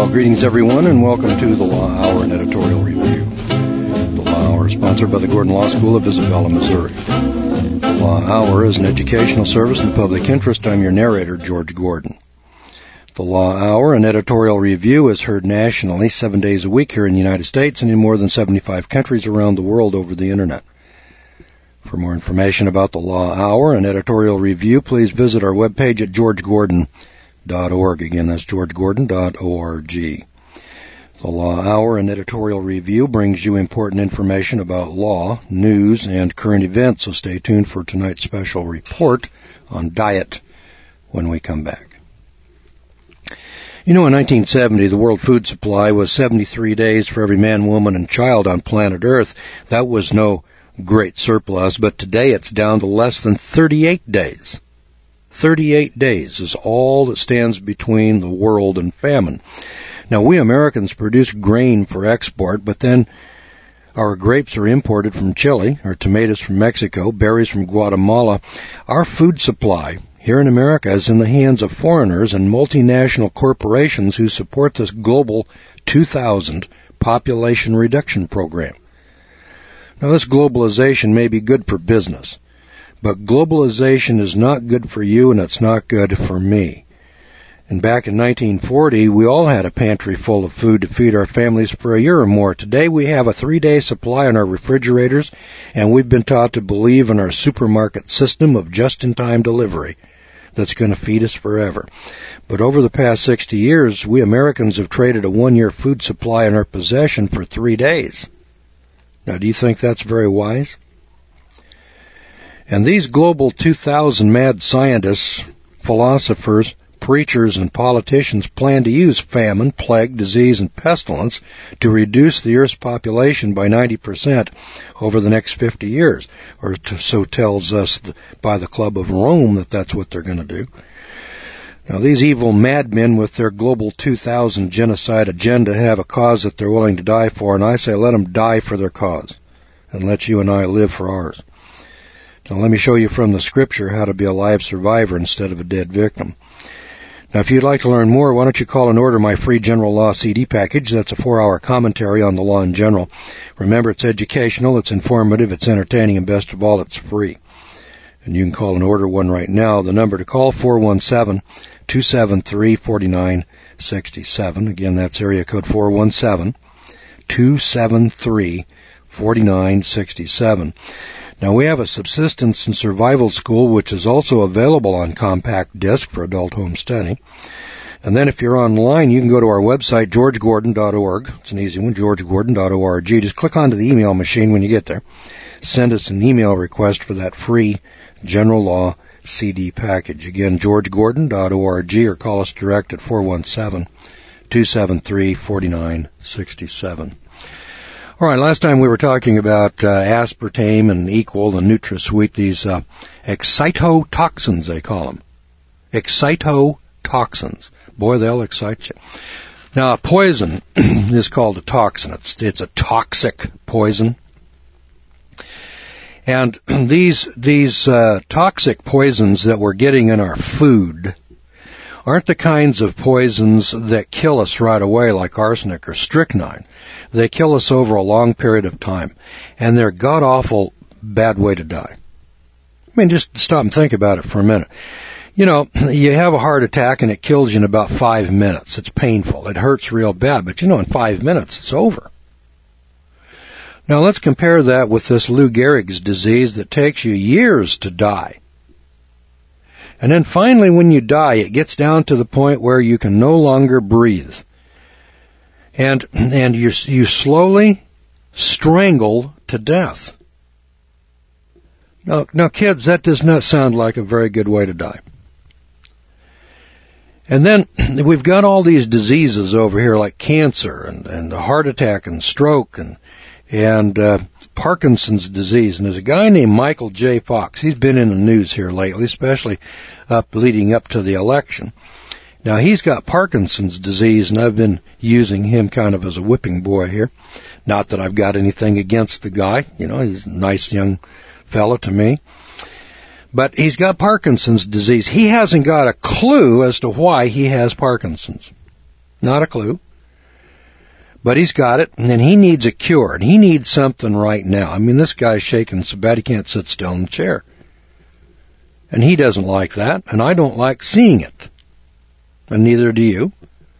Well, greetings everyone, and welcome to the Law Hour and Editorial Review. The Law Hour is sponsored by the Gordon Law School of Isabella, Missouri. The Law Hour is an educational service in the public interest. I'm your narrator, George Gordon. The Law Hour and Editorial Review is heard nationally 7 days a week here in the United States and in more than 75 countries around the world over the Internet. For more information about the Law Hour and Editorial Review, please visit our webpage at georgegordon.org. Again, that's georgegordon.org. The Law Hour and Editorial Review brings you important information about law, news, and current events, so stay tuned for tonight's special report on diet when we come back. You know, in 1970, the world food supply was 73 days for every man, woman, and child on planet Earth. That was no great surplus, but today it's down to less than 38 days. 38 days is all that stands between the world and famine. Now, we Americans produce grain for export, but then our grapes are imported from Chile, our tomatoes from Mexico, berries from Guatemala. Our food supply here in America is in the hands of foreigners and multinational corporations who support this global 2000 population reduction program. Now, this globalization may be good for business, but globalization is not good for you and it's not good for me. And back in 1940, we all had a pantry full of food to feed our families for a year or more. Today, we have a 3-day supply in our refrigerators, and we've been taught to believe in our supermarket system of just-in-time delivery that's going to feed us forever. But over the past 60 years, we Americans have traded a 1-year food supply in our possession for 3 days. Now, do you think that's very wise? And these global 2000 mad scientists, philosophers, preachers, and politicians plan to use famine, plague, disease, and pestilence to reduce the Earth's population by 90% over the next 50 years, or so tells us by the Club of Rome that that's what they're going to do. Now, these evil madmen with their global 2000 genocide agenda have a cause that they're willing to die for, and I say let them die for their cause, and let you and I live for ours. Now, let me show you from the Scripture how to be a live survivor instead of a dead victim. Now, if you'd like to learn more, why don't you call and order my free General Law CD package. That's a 4-hour commentary on the law in general. Remember, it's educational, it's informative, it's entertaining, and best of all, it's free. And you can call and order one right now. The number to call, 417-273-4967. Again, that's area code 417-273-4967. Now, we have a subsistence and survival school, which is also available on compact disc for adult home study. And then if you're online, you can go to our website, georgegordon.org. It's an easy one, georgegordon.org. Just click onto the email machine when you get there. Send us an email request for that free General Law CD package. Again, georgegordon.org, or call us direct at 417-273-4967. All right, last time we were talking about aspartame and Equal and NutraSweet, these excitotoxins, they call them. Excitotoxins. Boy, they'll excite you. Now, a poison is called a toxin. It's a toxic poison. And these toxic poisons that we're getting in our food aren't the kinds of poisons that kill us right away like arsenic or strychnine. They kill us over a long period of time, and they're god-awful bad way to die. I mean, just stop and think about it for a minute. You know, you have a heart attack and it kills you in about 5 minutes. It's painful. It hurts real bad, but in 5 minutes it's over. Now let's compare that with this Lou Gehrig's disease that takes you years to die. And then finally when you die, it gets down to the point where you can no longer breathe. And you slowly strangle to death. Now, kids, that does not sound like a very good way to die. And then we've got all these diseases over here like cancer and heart attack and stroke and Parkinson's disease. And there's a guy named Michael J. Fox. He's been in the news here lately, especially leading up to the election. Now, he's got Parkinson's disease, and I've been using him kind of as a whipping boy here. Not that I've got anything against the guy. He's a nice young fellow to me. But he's got Parkinson's disease. He hasn't got a clue as to why he has Parkinson's. Not a clue. But he's got it, and he needs a cure, and he needs something right now. I mean, this guy's shaking so bad he can't sit still in the chair. And he doesn't like that, and I don't like seeing it. And neither do you.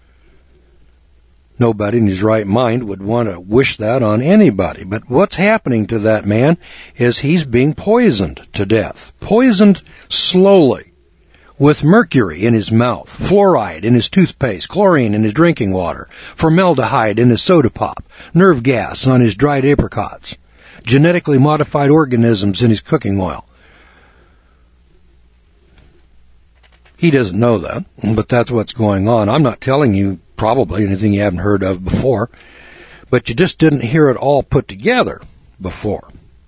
Nobody in his right mind would want to wish that on anybody. But what's happening to that man is he's being poisoned to death. Poisoned slowly with mercury in his mouth, fluoride in his toothpaste, chlorine in his drinking water, formaldehyde in his soda pop, nerve gas on his dried apricots, genetically modified organisms in his cooking oil. He doesn't know that, but that's what's going on. I'm not telling you probably anything you haven't heard of before, but you just didn't hear it all put together before.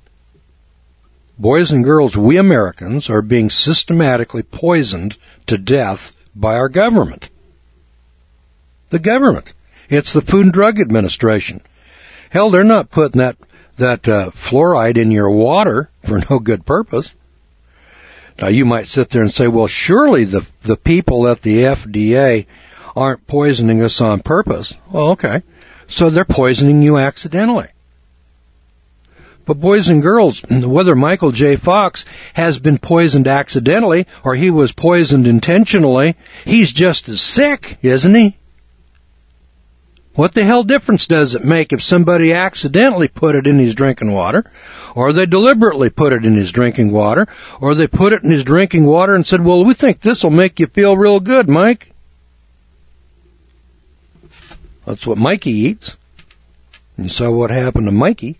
Boys and girls, we Americans are being systematically poisoned to death by our government. The government. It's the Food and Drug Administration. Hell, they're not putting that fluoride in your water for no good purpose. Now, you might sit there and say, well, surely the people at the FDA aren't poisoning us on purpose. Well, okay. So they're poisoning you accidentally. But boys and girls, whether Michael J. Fox has been poisoned accidentally or he was poisoned intentionally, he's just as sick, isn't he? What the hell difference does it make if somebody accidentally put it in his drinking water, or they deliberately put it in his drinking water, or they put it in his drinking water and said, well, we think this will make you feel real good, Mike. That's what Mikey eats. And so what happened to Mikey?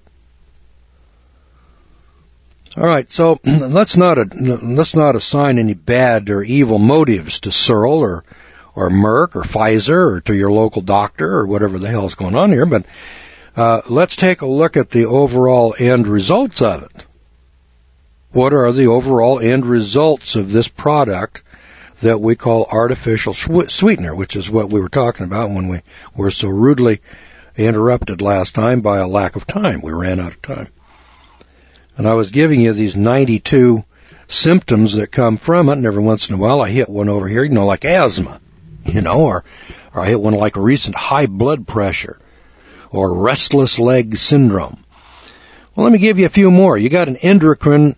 All right, so let's not assign any bad or evil motives to Searle or Merck or Pfizer or to your local doctor or whatever the hell's going on here, but let's take a look at the overall end results of it. What are the overall end results of this product that we call artificial sweetener, which is what we were talking about when we were so rudely interrupted last time by a lack of time. We ran out of time. And I was giving you these 92 symptoms that come from it, and every once in a while I hit one over here, like asthma, or I hit one like a recent high blood pressure or restless leg syndrome. Well, let me give you a few more. You got an endocrine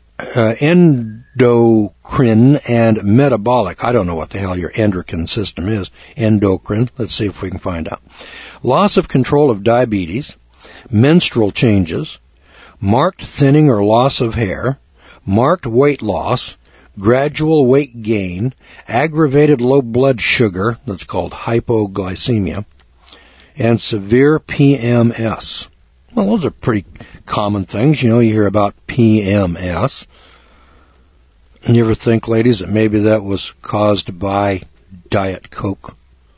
and metabolic. I don't know what the hell your endocrine system is. Endocrine. Let's see if we can find out. Loss of control of diabetes, menstrual changes, marked thinning or loss of hair, marked weight loss, gradual weight gain, aggravated low blood sugar, that's called hypoglycemia, and severe PMS. Well, those are pretty common things. You hear about PMS. And you ever think, ladies, that maybe that was caused by Diet Coke?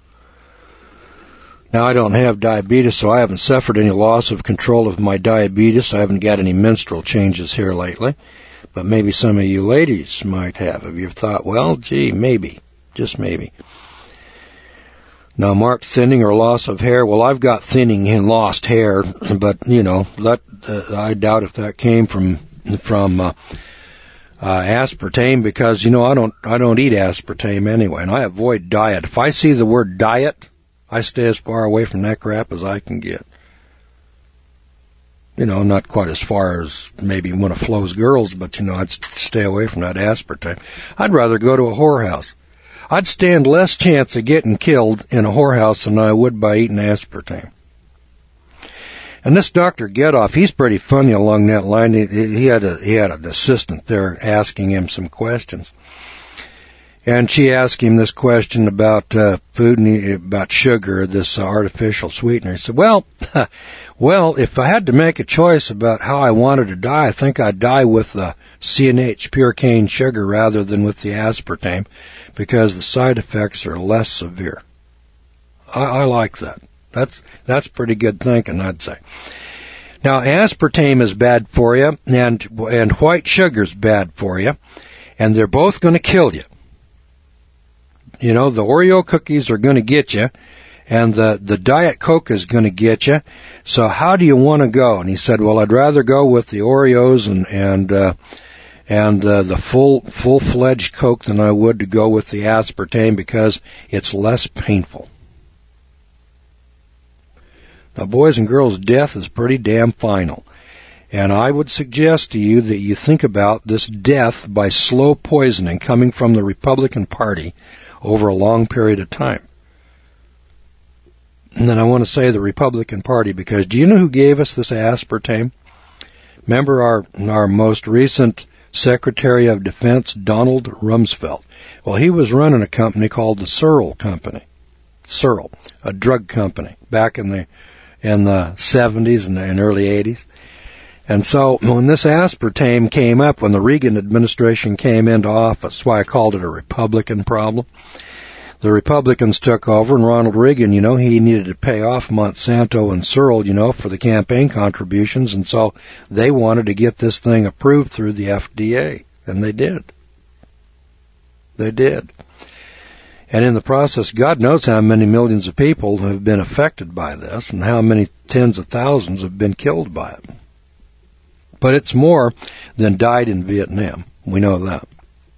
Now, I don't have diabetes, so I haven't suffered any loss of control of my diabetes. I haven't got any menstrual changes here lately. But maybe some of you ladies might have. Have you thought, well, gee, maybe, just maybe. Now, marked thinning or loss of hair. Well, I've got thinning and lost hair, but, I doubt if that came from aspartame because, I don't eat aspartame anyway, and I avoid diet. If I see the word diet, I stay as far away from that crap as I can get. Not quite as far as maybe one of Flo's girls, but, I'd stay away from that aspartame. I'd rather go to a whorehouse. I'd stand less chance of getting killed in a whorehouse than I would by eating aspartame. And this Dr. Getoff, he's pretty funny along that line. He had an assistant there asking him some questions. And she asked him this question about food and about sugar, this artificial sweetener. He said, well, if I had to make a choice about how I wanted to die, I think I'd die with the CNH, pure cane sugar, rather than with the aspartame, because the side effects are less severe. I like that. That's pretty good thinking, I'd say. Now, aspartame is bad for you, and white sugar's bad for you, and they're both going to kill you. The Oreo cookies are going to get you, and the Diet Coke is going to get you. So how do you want to go? And he said, well, I'd rather go with the Oreos and the full-fledged Coke than I would to go with the aspartame because it's less painful. Now, boys and girls, death is pretty damn final. And I would suggest to you that you think about this death by slow poisoning coming from the Republican Party over a long period of time. And then I want to say the Republican Party, because do you know who gave us this aspartame? Remember our most recent Secretary of Defense, Donald Rumsfeld. Well, he was running a company called the Searle Company. Searle, a drug company, back in the 70s and early 80s. And so when this aspartame came up, when the Reagan administration came into office, that's why I called it a Republican problem. The Republicans took over, and Ronald Reagan, he needed to pay off Monsanto and Searle, for the campaign contributions, and so they wanted to get this thing approved through the FDA, and they did. They did. And in the process, God knows how many millions of people have been affected by this, and how many tens of thousands have been killed by it. But it's more than died in Vietnam. We know that.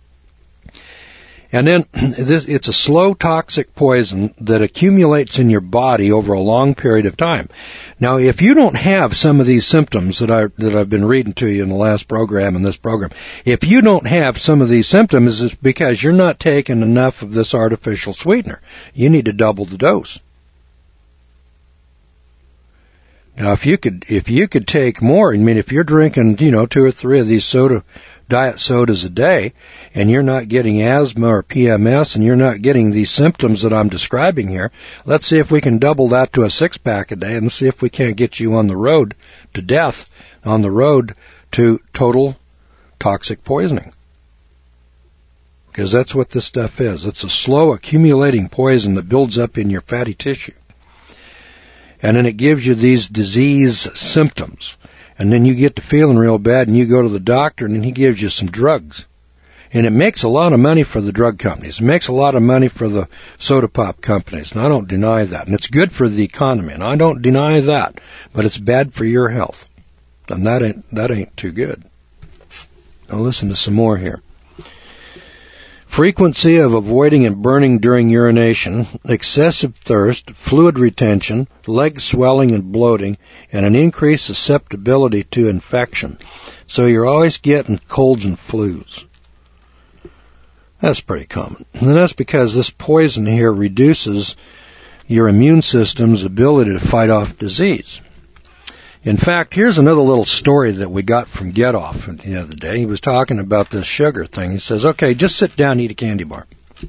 And then it's a slow toxic poison that accumulates in your body over a long period of time. Now, if you don't have some of these symptoms that I've been reading to you in the last program and this program, if you don't have some of these symptoms, it's because you're not taking enough of this artificial sweetener. You need to double the dose. Now, if you could take more, if you're drinking, 2 or 3 of these diet sodas a day, and you're not getting asthma or PMS, and you're not getting these symptoms that I'm describing here, let's see if we can double that to a 6-pack a day, and see if we can't get you on the road to death, on the road to total toxic poisoning. Because that's what this stuff is. It's a slow accumulating poison that builds up in your fatty tissue. And then it gives you these disease symptoms. And then you get to feeling real bad, and you go to the doctor, and then he gives you some drugs. And it makes a lot of money for the drug companies. It makes a lot of money for the soda pop companies, and I don't deny that. And it's good for the economy, and I don't deny that. But it's bad for your health. And that ain't too good. Now listen to some more here. Frequency of avoiding and burning during urination, excessive thirst, fluid retention, leg swelling and bloating, and an increased susceptibility to infection. So you're always getting colds and flus. That's pretty common. And that's because this poison here reduces your immune system's ability to fight off disease. In fact, here's another little story that we got from Get Off the other day. He was talking about this sugar thing. He says, okay, just sit down and eat a candy bar.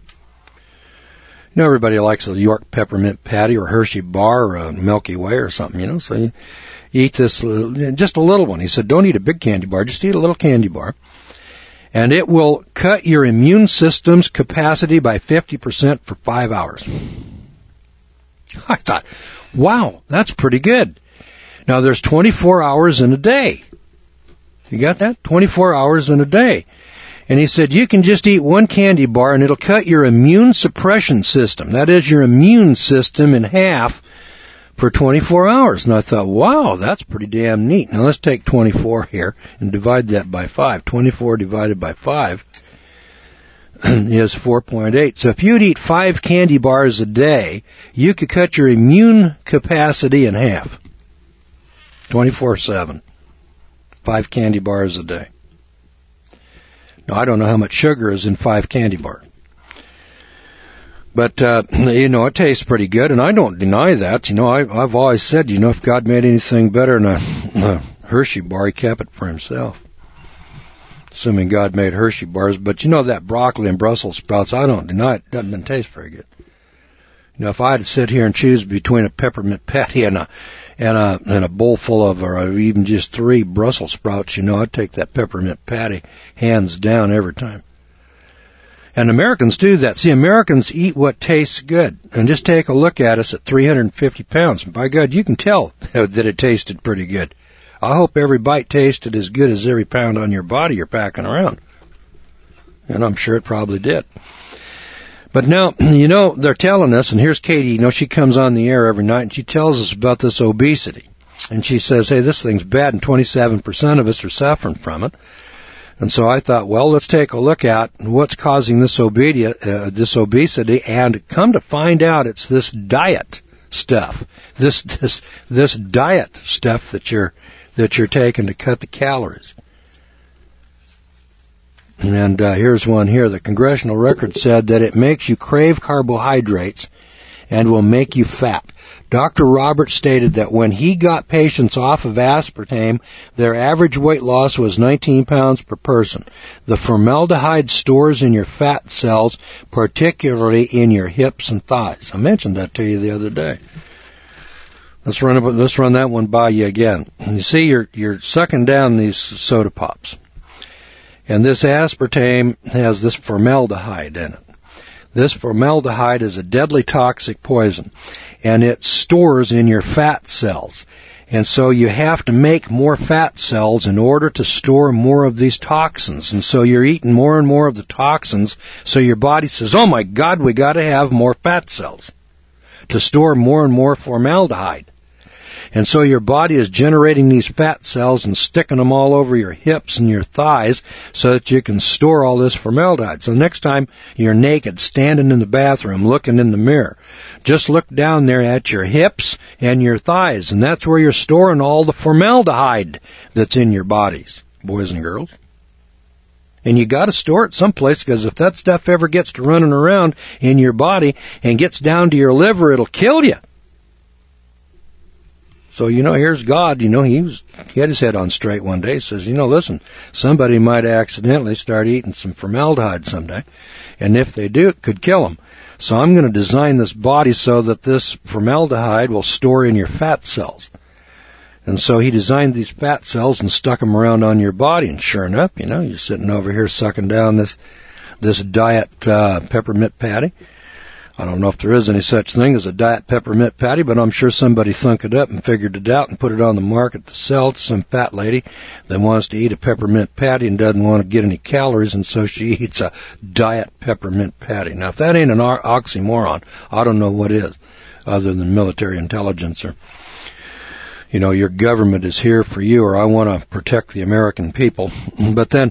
Everybody likes a York peppermint patty or Hershey bar or a Milky Way or something, so you eat this, just a little one. He said, don't eat a big candy bar, just eat a little candy bar. And it will cut your immune system's capacity by 50% for 5 hours. I thought, wow, that's pretty good. Now, there's 24 hours in a day. You got that? 24 hours in a day. And he said, you can just eat one candy bar and it'll cut your immune suppression system. That is your immune system in half for 24 hours. And I thought, wow, that's pretty damn neat. Now, let's take 24 here and divide that by 5. 24 divided by 5 is 4.8. So if you'd eat 5 candy bars a day, you could cut your immune capacity in half. 24/7. 5 candy bars a day. Now, I don't know how much sugar is in 5 candy bars. But, it tastes pretty good, and I don't deny that. I've always said, if God made anything better than a Hershey bar, he kept it for himself. Assuming God made Hershey bars. But, that broccoli and Brussels sprouts, I don't deny it. Doesn't taste very good. If I had to sit here and choose between a peppermint patty and a bowl full of, or even just 3 Brussels sprouts, I'd take that peppermint patty hands down every time. And Americans do that. See, Americans eat what tastes good. And just take a look at us at 350 pounds. And by God, you can tell that it tasted pretty good. I hope every bite tasted as good as every pound on your body you're packing around. And I'm sure it probably did. But now, they're telling us, and here's Katie, she comes on the air every night, and she tells us about this obesity. And she says, hey, this thing's bad, and 27% of us are suffering from it. And so I thought, well, let's take a look at what's causing this obesity, and come to find out it's this diet stuff. This diet stuff that you're taking to cut the calories. And here's one here. The congressional record said that it makes you crave carbohydrates and will make you fat. Dr. Roberts stated that when he got patients off of aspartame, their average weight loss was 19 pounds per person. The formaldehyde stores in your fat cells, particularly in your hips and thighs. I mentioned that to you the other day. Let's run that one by you again. You see, you're sucking down these soda pops. And this aspartame has this formaldehyde in it. This formaldehyde is a deadly toxic poison, and it stores in your fat cells. And so you have to make more fat cells in order to store more of these toxins. And so you're eating more and more of the toxins, so your body says, oh my God, we got to have more fat cells to store more and more formaldehyde. And so your body is generating these fat cells and sticking them all over your hips and your thighs so that you can store all this formaldehyde. So next time you're naked, standing in the bathroom, looking in the mirror, just look down there at your hips and your thighs, and that's where you're storing all the formaldehyde that's in your bodies, boys and girls. And you got to store it someplace, because if that stuff ever gets to running around in your body and gets down to your liver, it'll kill you. So, here's God, he had his head on straight one day. He says, listen, somebody might accidentally start eating some formaldehyde someday, and if they do, it could kill them. So I'm going to design this body so that this formaldehyde will store in your fat cells. And so he designed these fat cells and stuck them around on your body, and sure enough, you're sitting over here sucking down this diet peppermint patty. I don't know if there is any such thing as a diet peppermint patty, but I'm sure somebody thunk it up and figured it out and put it on the market to sell to some fat lady that wants to eat a peppermint patty and doesn't want to get any calories, and so she eats a diet peppermint patty. Now, if that ain't an oxymoron, I don't know what is, other than military intelligence or, your government is here for you, or I want to protect the American people. But then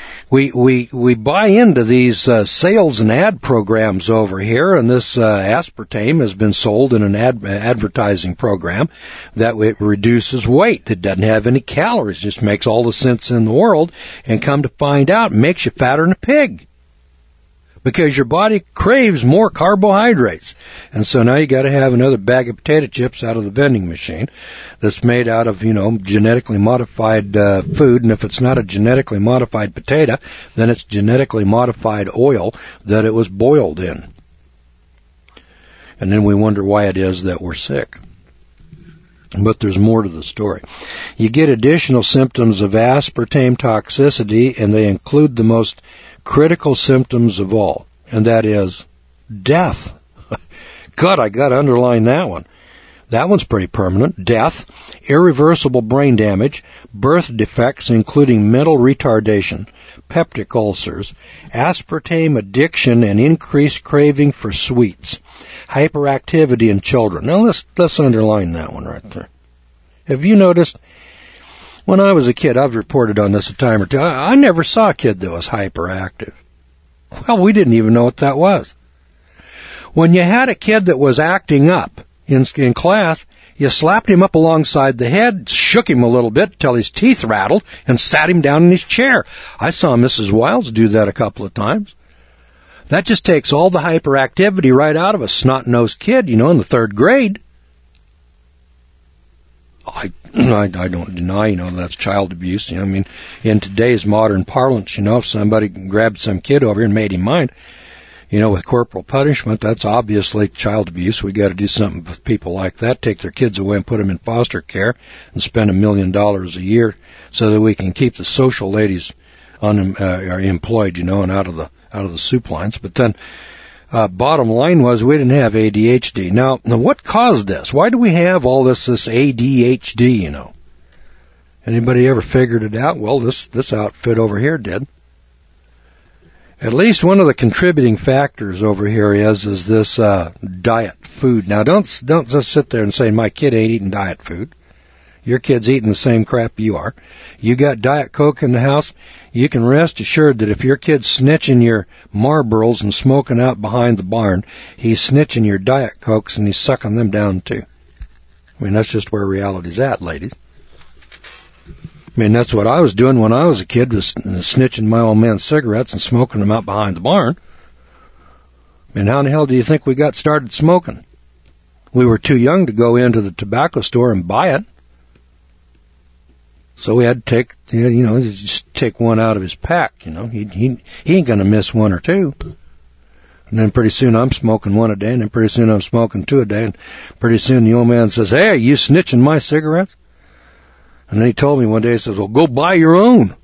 We buy into these sales and ad programs over here, and this aspartame has been sold in an advertising program that it reduces weight. It doesn't have any calories, just makes all the sense in the world, and come to find out, it makes you fatter than a pig. Because your body craves more carbohydrates. And so now you got to have another bag of potato chips out of the vending machine that's made out of, genetically modified food. And if it's not a genetically modified potato, then it's genetically modified oil that it was boiled in. And then we wonder why it is that we're sick. But there's more to the story. You get additional symptoms of aspartame toxicity, and they include the most critical symptoms of all, and that is death. God, I got to underline that one. That one's pretty permanent. Death, irreversible brain damage, birth defects including mental retardation, peptic ulcers, aspartame addiction and increased craving for sweets, hyperactivity in children. Now let's underline that one right there. Have you noticed? When I was a kid, I've reported on this a time or two, I never saw a kid that was hyperactive. Well, we didn't even know what that was. When you had a kid that was acting up in class, you slapped him up alongside the head, shook him a little bit till his teeth rattled, and sat him down in his chair. I saw Mrs. Wiles do that a couple of times. That just takes all the hyperactivity right out of a snot-nosed kid, in the third grade. I don't deny, that's child abuse. In today's modern parlance, if somebody grabbed some kid over here and made him mine, with corporal punishment, that's obviously child abuse. We got to do something with people like that, take their kids away and put them in foster care and spend $1 million a year so that we can keep the social ladies employed, and out of the soup lines. But then, bottom line was we didn't have ADHD. Now what caused this? Why do we have all this ADHD, Anybody ever figured it out? Well, this outfit over here did. At least one of the contributing factors over here is this diet food. Now don't just sit there and say my kid ain't eating diet food. Your kid's eating the same crap you are. You got Diet Coke in the house, you can rest assured that if your kid's snitching your Marlboros and smoking out behind the barn, he's snitching your Diet Cokes and he's sucking them down too. I mean, that's just where reality's at, ladies. I mean, that's what I was doing when I was a kid, was snitching my old man's cigarettes and smoking them out behind the barn. I mean, how in the hell do you think we got started smoking? We were too young to go into the tobacco store and buy it. So we had to take, just take one out of his pack, He ain't going to miss one or two. And then pretty soon I'm smoking one a day, and then pretty soon I'm smoking two a day, and pretty soon the old man says, "Hey, are you snitching my cigarettes?" And then he told me one day, he says, "Well, go buy your own."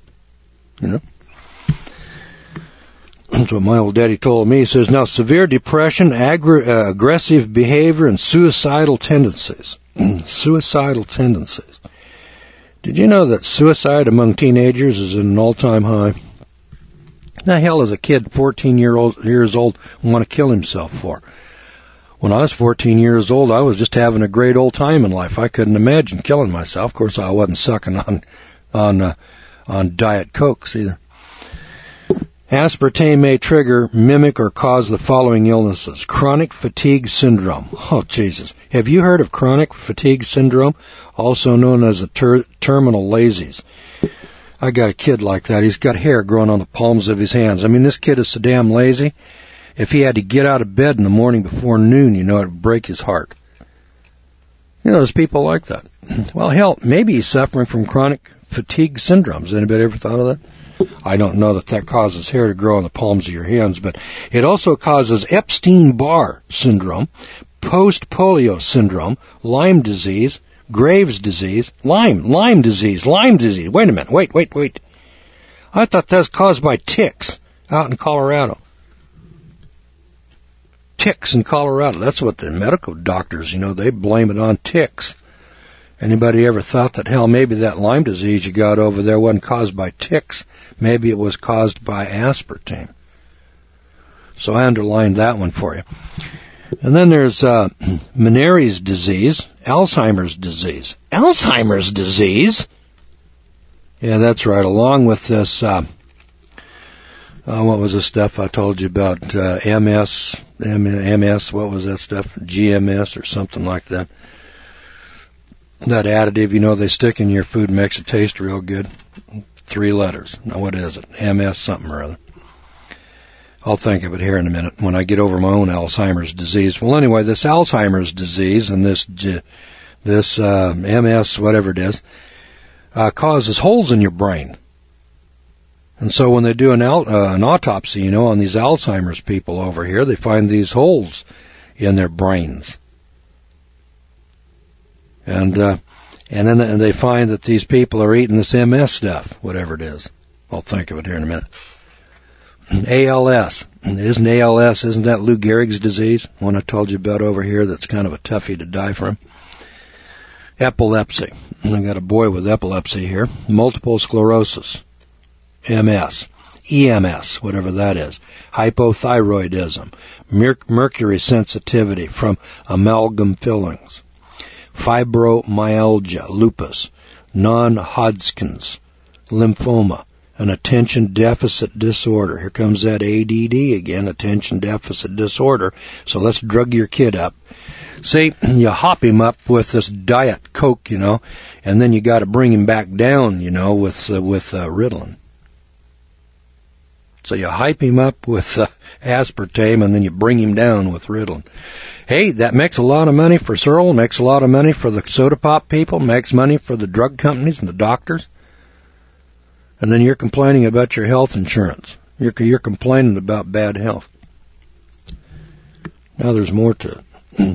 That's what my old daddy told me. He says, now, severe depression, aggressive behavior, and suicidal tendencies. Suicidal tendencies. Did you know that suicide among teenagers is at an all-time high? The hell is a kid 14 years old want to kill himself for? When I was 14 years old, I was just having a great old time in life. I couldn't imagine killing myself. Of course, I wasn't sucking on Diet Cokes either. Aspartame may trigger, mimic, or cause the following illnesses. Chronic fatigue syndrome. Oh, Jesus. Have you heard of chronic fatigue syndrome, also known as a terminal lazies? I got a kid like that. He's got hair growing on the palms of his hands. I mean, this kid is so damn lazy. If he had to get out of bed in the morning before noon, it would break his heart. There's people like that. Well, hell, maybe he's suffering from chronic fatigue syndrome. Has anybody ever thought of that? I don't know that causes hair to grow on the palms of your hands, but it also causes Epstein-Barr syndrome, post-polio syndrome, Lyme disease, Graves' disease, Lyme disease. Wait a minute. Wait. I thought that was caused by ticks out in Colorado. Ticks in Colorado. That's what the medical doctors, they blame it on ticks. Anybody ever thought that, hell, maybe that Lyme disease you got over there wasn't caused by ticks? Maybe it was caused by aspartame. So I underlined that one for you. And then there's Meniere's disease, Alzheimer's disease. Alzheimer's disease? Yeah, that's right. Along with this, what was the stuff I told you about? MS, what was that stuff? GMS or something like that. That additive, they stick in your food, makes it taste real good. 3 letters. Now, what is it? MS something or other. I'll think of it here in a minute when I get over my own Alzheimer's disease. Well, anyway, this Alzheimer's disease and this MS, whatever it is, causes holes in your brain. And so when they do an autopsy, on these Alzheimer's people over here, they find these holes in their brains. And then they find that these people are eating this MS stuff, whatever it is. I'll think of it here in a minute. ALS. Isn't that Lou Gehrig's disease? One I told you about over here that's kind of a toughie to die from. Epilepsy. I got a boy with epilepsy here. Multiple sclerosis. MS. EMS, whatever that is. Hypothyroidism. Mercury sensitivity from amalgam fillings. Fibromyalgia, lupus, non-Hodgkin's, lymphoma, an attention deficit disorder. Here comes that ADD again, attention deficit disorder. So let's drug your kid up. See, you hop him up with this Diet Coke, and then you got to bring him back down, with Ritalin. So you hype him up with aspartame, and then you bring him down with Ritalin. Hey, that makes a lot of money for Searle, makes a lot of money for the soda pop people, makes money for the drug companies and the doctors. And then you're complaining about your health insurance. You're complaining about bad health. Now there's more to it.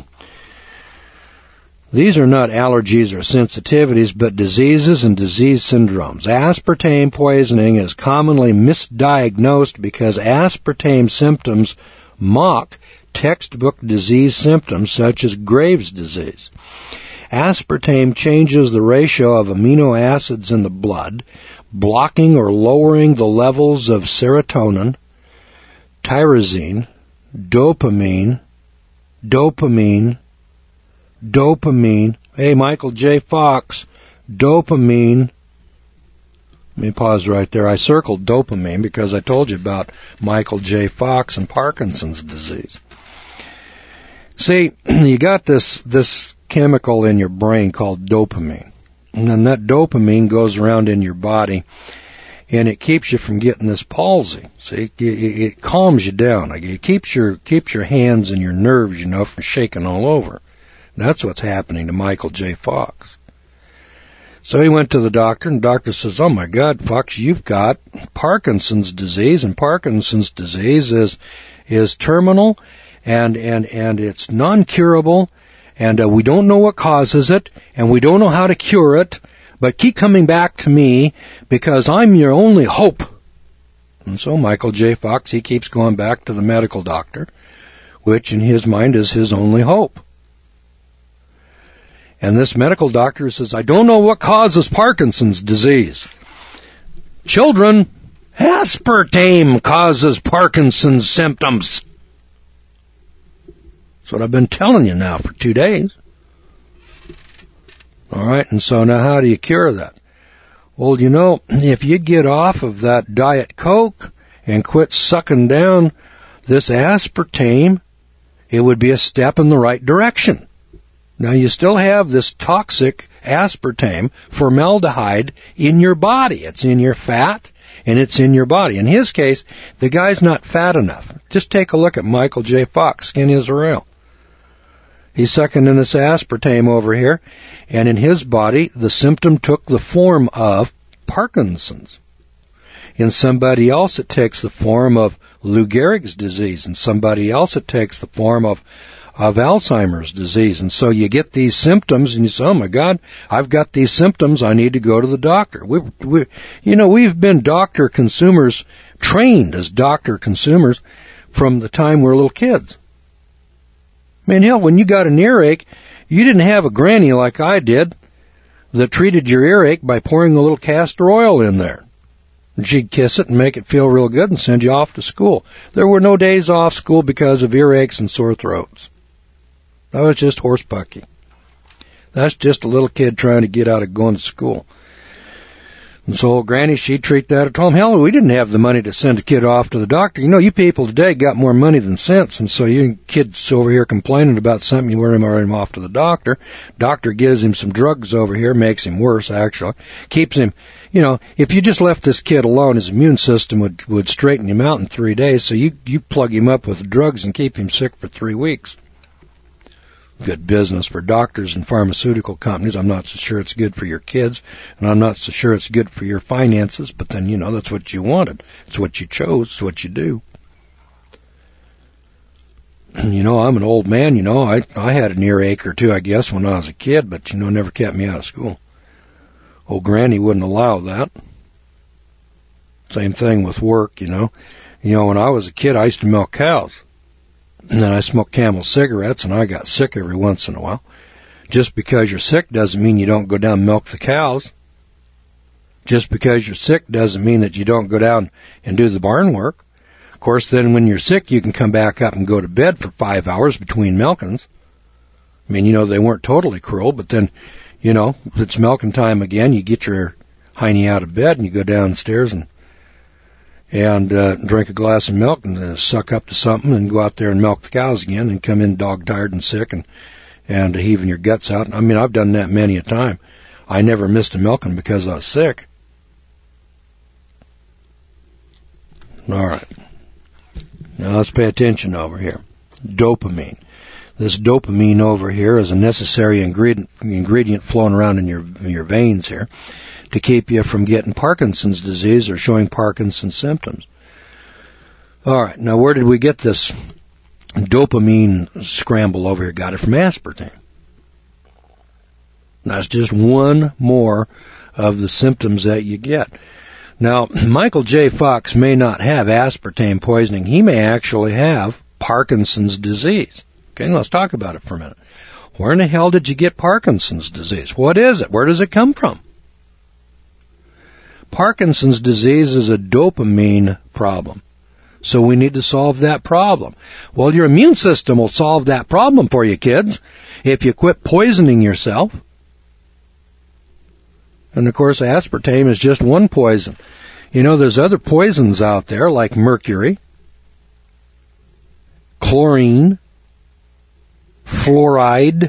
These are not allergies or sensitivities, but diseases and disease syndromes. Aspartame poisoning is commonly misdiagnosed because aspartame symptoms mock textbook disease symptoms such as Graves' disease. Aspartame changes the ratio of amino acids in the blood, blocking or lowering the levels of serotonin, tyrosine, dopamine. Hey, Michael J. Fox, dopamine, Let me pause right there. I circled dopamine because I told you about Michael J. Fox and Parkinson's disease. See, you got this chemical in your brain called dopamine. And then that dopamine goes around in your body, and it keeps you from getting this palsy. See, it calms you down. It keeps your hands and your nerves, from shaking all over. And that's what's happening to Michael J. Fox. So he went to the doctor, and the doctor says, "Oh my God, Fox, you've got Parkinson's disease, and Parkinson's disease is terminal, and it's non-curable, and we don't know what causes it, and we don't know how to cure it, but keep coming back to me because I'm your only hope." And so Michael J. Fox, he keeps going back to the medical doctor, which in his mind is his only hope. And this medical doctor says, "I don't know what causes Parkinson's disease." Children, aspartame causes Parkinson's symptoms. That's what I've been telling you now for 2 days. All right, and so now how do you cure that? Well, if you get off of that Diet Coke and quit sucking down this aspartame, it would be a step in the right direction. Now, you still have this toxic aspartame, formaldehyde, in your body. It's in your fat, and it's in your body. In his case, the guy's not fat enough. Just take a look at Michael J. Fox, Skin Israel. He's sucking in this aspartame over here, and in his body, the symptom took the form of Parkinson's. In somebody else, it takes the form of Lou Gehrig's disease. In somebody else, it takes the form of Alzheimer's disease. And so you get these symptoms, and you say, "Oh my God, I've got these symptoms. I need to go to the doctor." We've been doctor consumers, trained as doctor consumers from the time we're little kids. I mean, hell, when you got an earache, you didn't have a granny like I did that treated your earache by pouring a little castor oil in there. And she'd kiss it and make it feel real good and send you off to school. There were no days off school because of earaches and sore throats. That was just horsepucky. That's just a little kid trying to get out of going to school. And so old Granny, she'd treat that at home. Hell, we didn't have the money to send a kid off to the doctor. You people today got more money than sense, and so you kids over here complaining about something, you wear him off to the doctor. Doctor gives him some drugs over here, makes him worse, actually. Keeps him, if you just left this kid alone, his immune system would straighten him out in 3 days, so you plug him up with drugs and keep him sick for 3 weeks. Good business for doctors and pharmaceutical companies. I'm not so sure it's good for your kids, and I'm not so sure it's good for your finances, but then, that's what you wanted. It's what you chose. It's what you do. I'm an old man, I had an earache or two, I guess, when I was a kid, but, never kept me out of school. Old Granny wouldn't allow that. Same thing with work, when I was a kid, I used to milk cows. And then I smoked Camel cigarettes, and I got sick every once in a while. Just because you're sick doesn't mean you don't go down and milk the cows. Just because you're sick doesn't mean that you don't go down and do the barn work. Of course, then when you're sick, you can come back up and go to bed for 5 hours between milkings. I mean, they weren't totally cruel, but then, if it's milking time again, you get your hiney out of bed and you go downstairs and drink a glass of milk and suck up to something and go out there and milk the cows again and come in dog-tired and sick and heaving your guts out. I mean, I've done that many a time. I never missed a milking because I was sick. All right. Now let's pay attention over here. Dopamine. This dopamine over here is a necessary ingredient flowing around in your veins here to keep you from getting Parkinson's disease or showing Parkinson's symptoms. All right, now where did we get this dopamine scramble over here? Got it from aspartame. That's just one more of the symptoms that you get. Now, Michael J. Fox may not have aspartame poisoning. He may actually have Parkinson's disease. Okay, let's talk about it for a minute. Where in the hell did you get Parkinson's disease? What is it? Where does it come from? Parkinson's disease is a dopamine problem. So we need to solve that problem. Well, your immune system will solve that problem for you, kids, if you quit poisoning yourself. And, of course, aspartame is just one poison. You know, there's other poisons out there like mercury, chlorine, fluoride.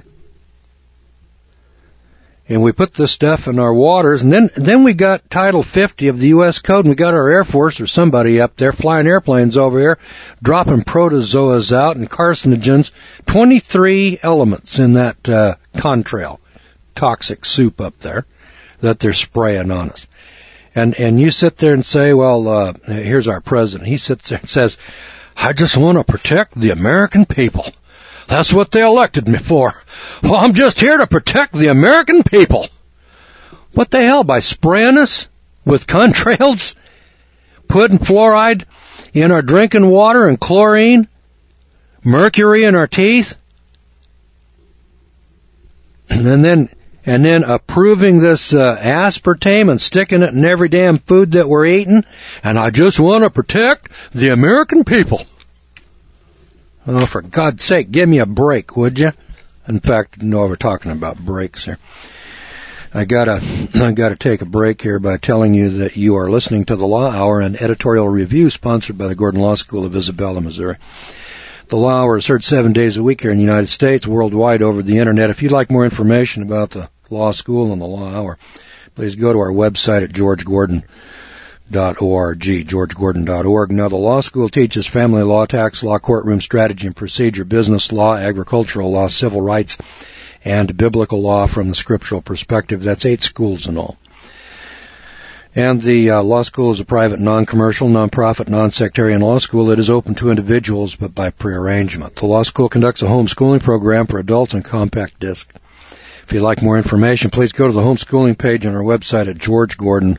And we put this stuff in our waters, and then we got Title 50 of the U.S. Code, and we got our Air Force or somebody up there flying airplanes over here, dropping protozoas out and carcinogens, 23 elements in that contrail, toxic soup up there that they're spraying on us. And you sit there and say, well, here's our president. He sits there and says, I just want to protect the American people. That's what they elected me for. Well, I'm just here to protect the American people. What the hell, by spraying us with contrails, putting fluoride in our drinking water and chlorine, mercury in our teeth, and then approving this aspartame and sticking it in every damn food that we're eating, and I just want to protect the American people. Oh, for God's sake, give me a break, would you? In fact, no, we're talking about breaks here. I gotta take a break here by telling you that you are listening to the Law Hour, an editorial review sponsored by the Gordon Law School of Isabella, Missouri. The Law Hour is heard 7 days a week here in the United States, worldwide over the Internet. If you'd like more information about the Law School and the Law Hour, please go to our website at georgegordon.org, georgegordon.org. Now, the law school teaches family law, tax law, courtroom strategy and procedure, business law, agricultural law, civil rights, and biblical law from the scriptural perspective. That's 8 schools in all. And the law school is a private, non-commercial, non-profit, non-sectarian law school that is open to individuals but by prearrangement. The law school conducts a homeschooling program for adults on compact disc. If you'd like more information, please go to the homeschooling page on our website at georgegordon.org.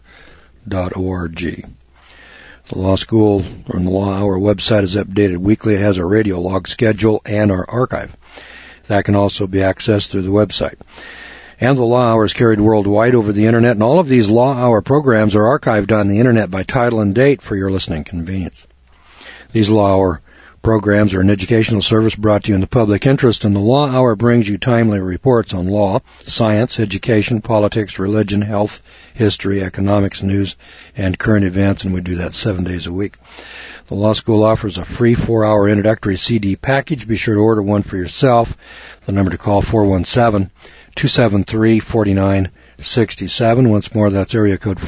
The law school on the Law Hour website is updated weekly. It has our radio log schedule and our archive. That can also be accessed through the website. And the Law Hour is carried worldwide over the Internet, and all of these Law Hour programs are archived on the Internet by title and date for your listening convenience. These Law Hour programs are an educational service brought to you in the public interest, and the Law Hour brings you timely reports on law, science, education, politics, religion, health, history, economics, news, and current events, and we do that 7 days a week. The Law School offers a free 4-hour introductory CD package. Be sure to order one for yourself. The number to call, 417-273-4967. Once more, that's area code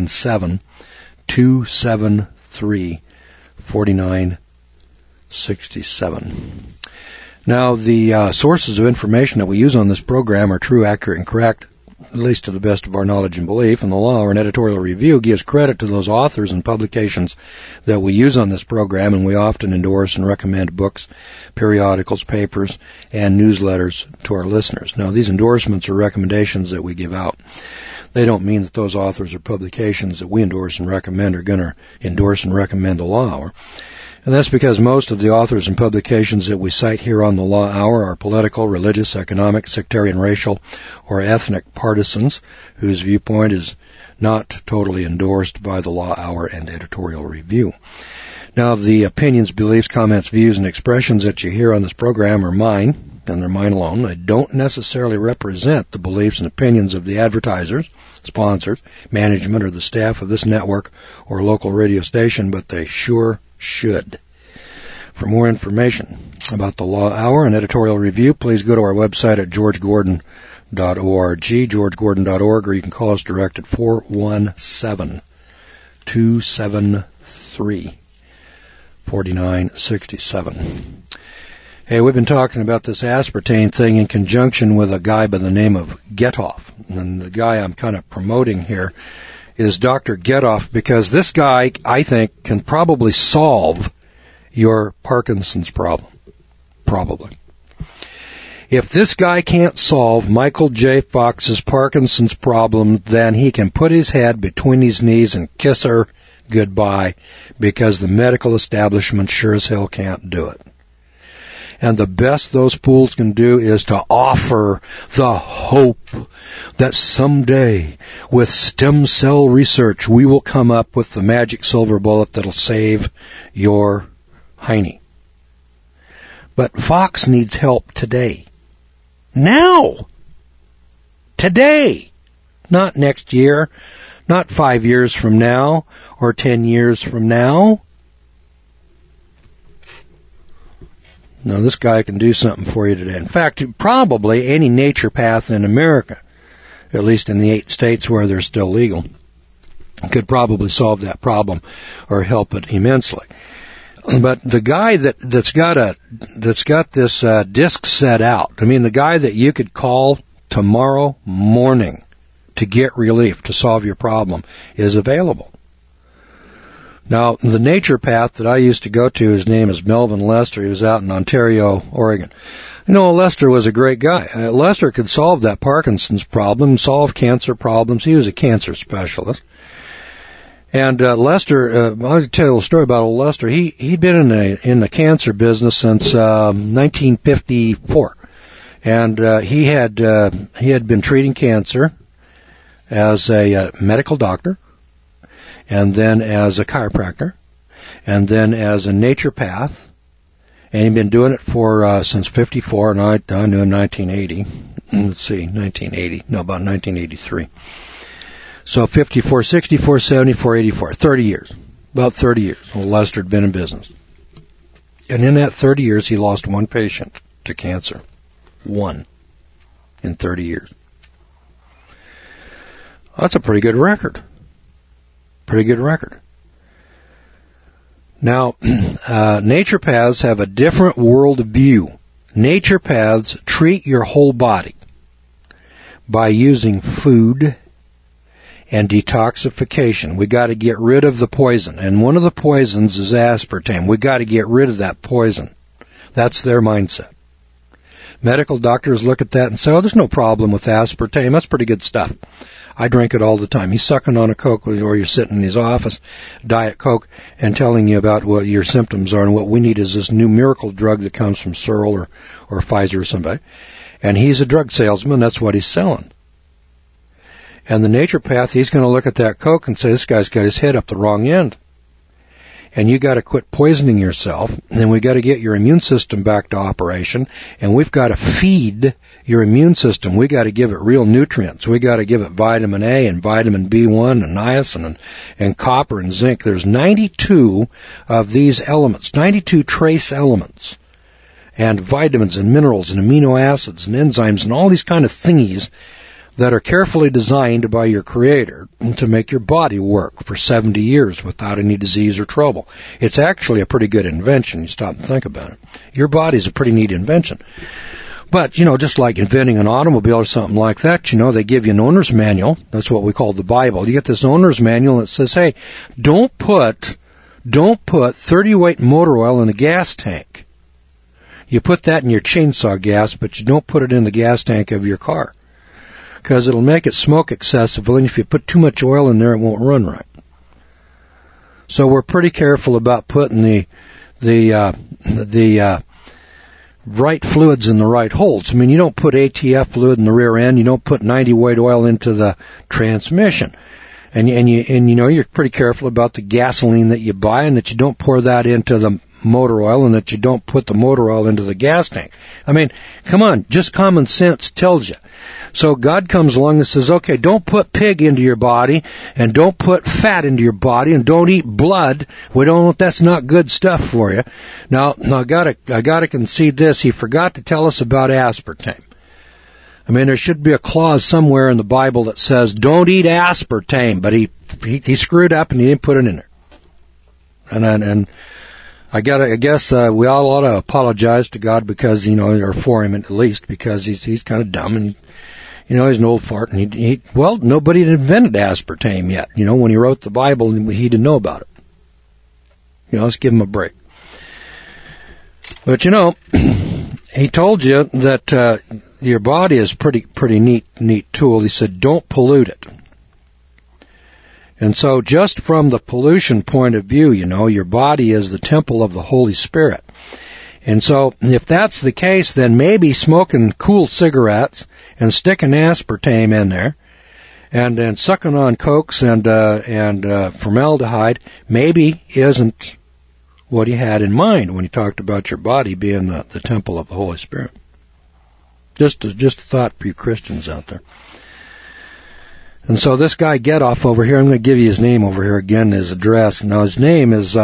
417-273-4967. Now, the sources of information that we use on this program are true, accurate, and correct, at least to the best of our knowledge and belief, and the Law Hour and editorial review gives credit to those authors and publications that we use on this program, and we often endorse and recommend books, periodicals, papers, and newsletters to our listeners. Now, these endorsements are recommendations that we give out. They don't mean that those authors or publications that we endorse and recommend are going to endorse and recommend the Law Hour. And that's because most of the authors and publications that we cite here on the Law Hour are political, religious, economic, sectarian, racial, or ethnic partisans whose viewpoint is not totally endorsed by the Law Hour and editorial review. Now, the opinions, beliefs, comments, views, and expressions that you hear on this program are mine, and they're mine alone. They don't necessarily represent the beliefs and opinions of the advertisers, sponsors, management, or the staff of this network or local radio station, but they sure should. For more information about the Law Hour and editorial review, please go to our website at georgegordon.org, georgegordon.org, or you can call us direct at 417-273-4967. Hey, we've been talking about this aspartame thing in conjunction with a guy by the name of Getoff. And the guy I'm kind of promoting here is Dr. Getoff, because this guy, I think, can probably solve your Parkinson's problem. Probably. If this guy can't solve Michael J. Fox's Parkinson's problem, then he can put his head between his knees and kiss her goodbye, because the medical establishment sure as hell can't do it. And the best those fools can do is to offer the hope that someday, with stem cell research, we will come up with the magic silver bullet that'll save your hiney. But Fox needs help today. Now! Today! Not next year, not 5 years from now, or 10 years from now. No, this guy can do something for you today. In fact, probably any naturopath in America, at least in the 8 states where they're still legal, could probably solve that problem or help it immensely. But the guy that's got this disc set out, I mean, the guy that you could call tomorrow morning to get relief, to solve your problem, is available. Now, the naturopath that I used to go to, his name is Melvin Lester. He was out in Ontario, Oregon. You know, Lester was a great guy. Lester could solve that Parkinson's problem, solve cancer problems. He was a cancer specialist. And Lester, I'll tell you a story about old Lester. He'd been in the cancer business since 1954, and he had been treating cancer as a medical doctor, and then as a chiropractor, and then as a naturopath, and he'd been doing it for since 54, and I knew in 1980. Let's see, about 1983. So 54, 64, 74, 84, 30 years. About 30 years. Well, Lester had been in business. And in that 30 years, he lost one patient to cancer. One. In 30 years. That's a pretty good record. Pretty good record. Now, naturopaths have a different world view. Naturopaths treat your whole body by using food and detoxification. We got to get rid of the poison. And one of the poisons is aspartame. We got to get rid of that poison. That's their mindset. Medical doctors look at that and say, oh, there's no problem with aspartame. That's pretty good stuff. I drink it all the time. He's sucking on a Coke or you're sitting in his office, Diet Coke, and telling you about what your symptoms are, and what we need is this new miracle drug that comes from Searle or Pfizer or somebody. And he's a drug salesman. That's what he's selling. And the naturopath, he's going to look at that Coke and say, this guy's got his head up the wrong end. And you got to quit poisoning yourself, and we got to get your immune system back to operation, and we've got to feed your immune system. We got to give it real nutrients. We got to give it vitamin A and vitamin B1 and niacin and copper and zinc. There's 92 of these elements, 92 trace elements, and vitamins and minerals and amino acids and enzymes and all these kind of thingies that are carefully designed by your Creator to make your body work for 70 years without any disease or trouble. It's actually a pretty good invention. You stop and think about it. Your body's a pretty neat invention. But, you know, just like inventing an automobile or something like that, you know, they give you an owner's manual. That's what we call the Bible. You get this owner's manual that says, hey, don't put 30-weight motor oil in a gas tank. You put that in your chainsaw gas, but you don't put it in the gas tank of your car, because it'll make it smoke excessively, and if you put too much oil in there, it won't run right. So we're pretty careful about putting the right fluids in the right holes. I mean, you don't put ATF fluid in the rear end. You don't put 90-weight oil into the transmission. And you know, you're pretty careful about the gasoline that you buy, and that you don't pour that into the motor oil, and that you don't put the motor oil into the gas tank. I mean, come on, just common sense tells you. So God comes along and says, okay, don't put pig into your body, and don't put fat into your body, and don't eat blood. That's not good stuff for you. Now I gotta concede this. He forgot to tell us about aspartame. I mean, there should be a clause somewhere in the Bible that says, don't eat aspartame, but he screwed up and he didn't put it in there. And I guess we all ought to apologize to God, because, you know, or for him at least, because he's kind of dumb, and you know, he's an old fart, and nobody had invented aspartame yet. You know, when he wrote the Bible, he didn't know about it. You know, let's give him a break. But you know, he told you that your body is pretty neat tool. He said, don't pollute it. And so just from the pollution point of view, you know, your body is the temple of the Holy Spirit. And so if that's the case, then maybe smoking cool cigarettes and sticking aspartame in there and sucking on cokes and formaldehyde maybe isn't what he had in mind when he talked about your body being the temple of the Holy Spirit. Just a thought for you Christians out there. And so this guy Getoff over here, I'm going to give you his name over here again, his address. Now his name is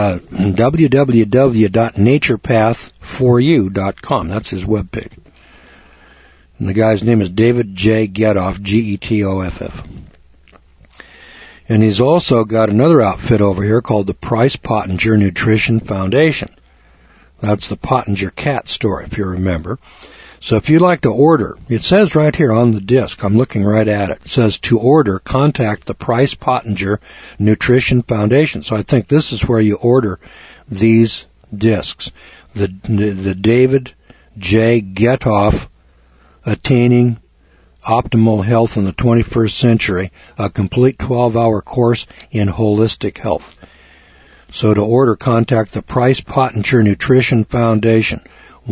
www.naturepath4u.com. That's his webpage. And the guy's name is David J. Getoff, Getoff. And he's also got another outfit over here called the Price Pottinger Nutrition Foundation. That's the Pottinger cat store, if you remember. So if you'd like to order, it says right here on the disc, I'm looking right at it, it says to order, contact the Price Pottinger Nutrition Foundation. So I think this is where you order these discs. The David J. Getoff, Attaining Optimal Health in the 21st Century, a complete 12-hour course in holistic health. So to order, contact the Price Pottinger Nutrition Foundation,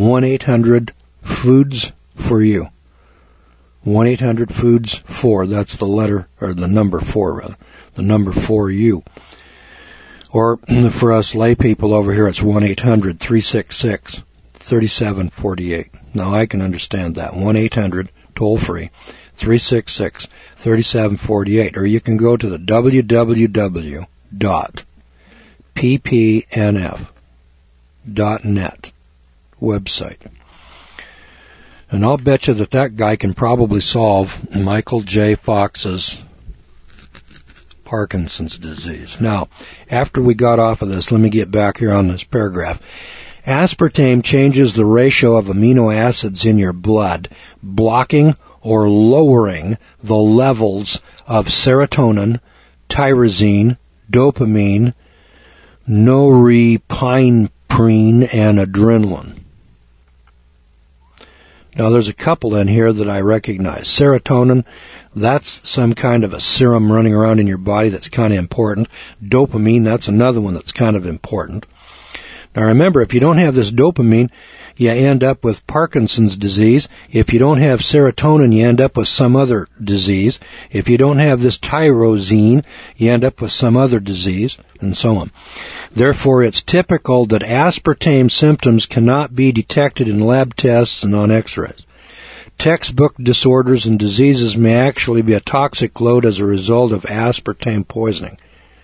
1-800-FOODS-FOR-YOU. 1-800-FOODS-4. That's the letter, or the number 4, rather. The number 4U. Or for us lay people over here, it's 1-800-366-3748. Now I can understand that. 1-800, toll-free, 366-3748. Or you can go to the www.ppnf.net website. And I'll bet you that guy can probably solve Michael J. Fox's Parkinson's disease. Now, after we got off of this, let me get back here on this paragraph. Aspartame changes the ratio of amino acids in your blood, blocking or lowering the levels of serotonin, tyrosine, dopamine, norepinephrine, and adrenaline. Now, there's a couple in here that I recognize. Serotonin, that's some kind of a serum running around in your body that's kind of important. Dopamine, that's another one that's kind of important. Now, remember, if you don't have this dopamine, you end up with Parkinson's disease. If you don't have serotonin, you end up with some other disease. If you don't have this tyrosine, you end up with some other disease, and so on. Therefore, it's typical that aspartame symptoms cannot be detected in lab tests and on x-rays. Textbook disorders and diseases may actually be a toxic load as a result of aspartame poisoning.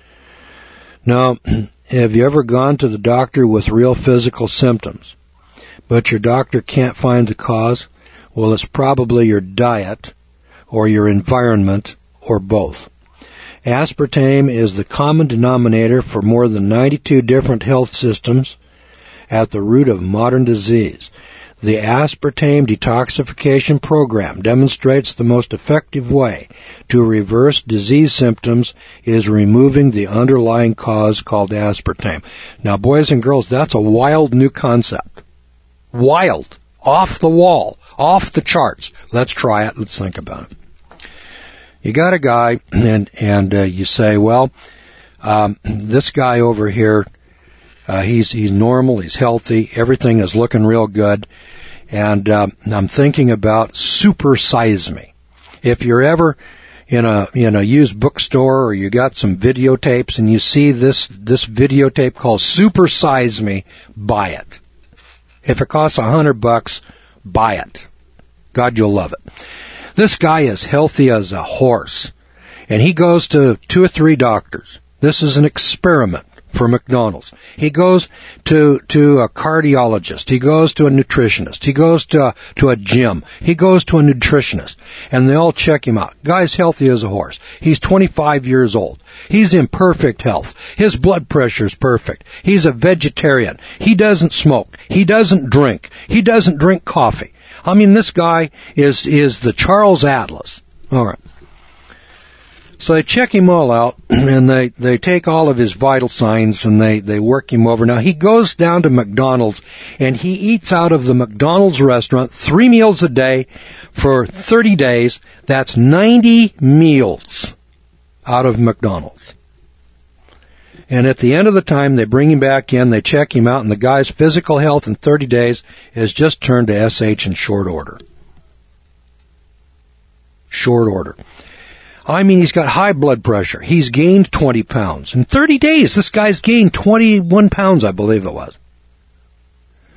Now, have you ever gone to the doctor with real physical symptoms, but your doctor can't find the cause? Well, it's probably your diet or your environment or both. Aspartame is the common denominator for more than 92 different health systems at the root of modern disease. The aspartame detoxification program demonstrates the most effective way to reverse disease symptoms is removing the underlying cause called aspartame. Now, boys and girls, that's a wild new concept. Wild. Off the wall. Off the charts. Let's try it. Let's think about it. You got a guy, and you say, well, this guy over here, he's normal, he's healthy, everything is looking real good, and I'm thinking about Super Size Me. If you're ever in a used bookstore or you got some videotapes and you see this videotape called Super Size Me, buy it. If it costs $100, buy it. God, you'll love it. This guy is healthy as a horse, and he goes to 2 or 3 doctors. This is an experiment for McDonald's. He goes to a cardiologist. He goes to a nutritionist. He goes to a gym. He goes to a nutritionist, and they all check him out. Guy's healthy as a horse. He's 25 years old. He's in perfect health. His blood pressure's perfect. He's a vegetarian. He doesn't smoke. He doesn't drink. He doesn't drink coffee. I mean, this guy is the Charles Atlas. All right. So they check him all out, and they take all of his vital signs, and they work him over. Now, he goes down to McDonald's, and he eats out of the McDonald's restaurant 3 meals a day for 30 days. That's 90 meals out of McDonald's. And at the end of the time, they bring him back in, they check him out, and the guy's physical health in 30 days has just turned to SH in short order. Short order. I mean, he's got high blood pressure. He's gained 20 pounds. In 30 days, this guy's gained 21 pounds, I believe it was.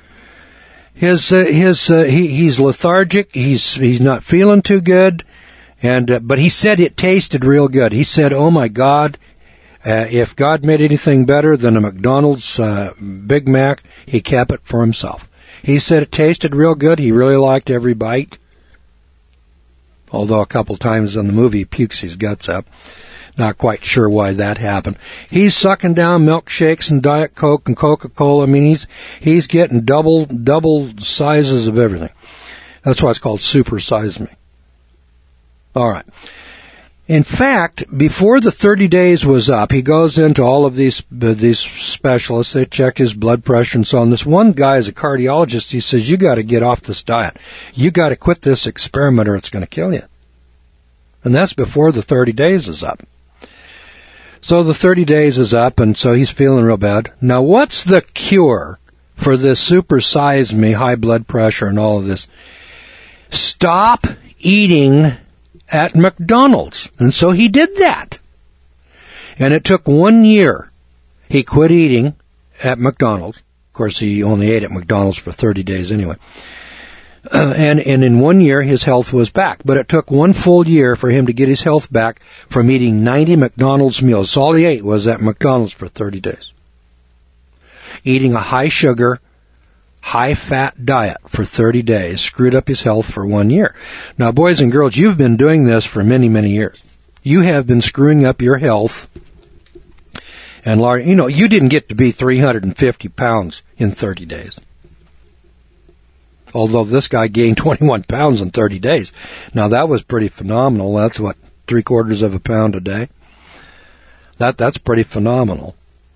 He's lethargic. He's not feeling too good. But he said it tasted real good. He said, oh my God, if God made anything better than a McDonald's Big Mac, he kept it for himself. He said it tasted real good. He really liked every bite. Although a couple times in the movie he pukes his guts up. Not quite sure why that happened. He's sucking down milkshakes and Diet Coke and Coca-Cola. I mean, he's getting double sizes of everything. That's why it's called Super Size Me. All right. In fact, before the 30 days was up, he goes into all of these specialists. They check his blood pressure and so on. This one guy is a cardiologist. He says, you got to get off this diet. You got to quit this experiment or it's going to kill you. And that's before the 30 days is up. So the 30 days is up, and so he's feeling real bad. Now, what's the cure for this Super Size Me, high blood pressure and all of this? Stop eating at McDonald's. And so he did that. And it took 1 year. He quit eating at McDonald's. Of course, he only ate at McDonald's for 30 days anyway. And in 1 year, his health was back. But it took 1 full year for him to get his health back from eating 90 McDonald's meals. All he ate was at McDonald's for 30 days. Eating a high-sugar, high-fat diet for 30 days screwed up his health for 1 year. Now, boys and girls, you've been doing this for many, many years. You have been screwing up your health. And, you didn't get to be 350 pounds in 30 days. Although this guy gained 21 pounds in 30 days. Now, that was pretty phenomenal. That's, 3/4 of a pound a day? That's pretty phenomenal.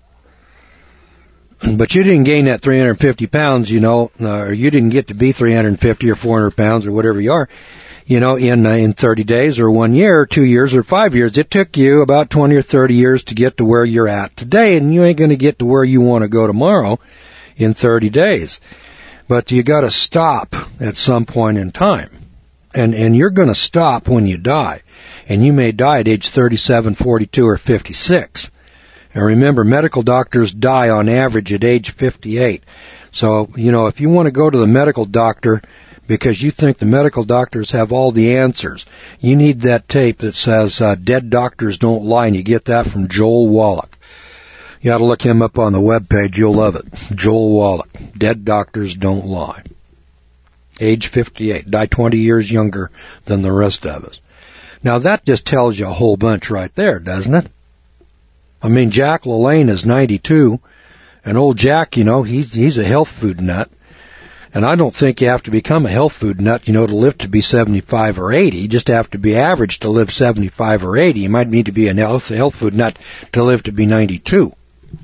But you didn't gain that 350 pounds, or you didn't get to be 350 or 400 pounds or whatever you are, in 30 days or 1 year or 2 years or 5 years. It took you about 20 or 30 years to get to where you're at today, and you ain't going to get to where you want to go tomorrow in 30 days. But you got to stop at some point in time. And you're going to stop when you die. And you may die at age 37, 42, or 56. And remember, medical doctors die on average at age 58. So, if you want to go to the medical doctor because you think the medical doctors have all the answers, you need that tape that says, Dead Doctors Don't Lie, and you get that from Joel Wallach. You ought to look him up on the webpage. You'll love it. Joel Wallach. Dead Doctors Don't Lie. Age 58. Die 20 years younger than the rest of us. Now, that just tells you a whole bunch right there, doesn't it? I mean, Jack LaLanne is 92. And old Jack, he's a health food nut. And I don't think you have to become a health food nut, to live to be 75 or 80. You just have to be average to live 75 or 80. You might need to be a health food nut to live to be 92.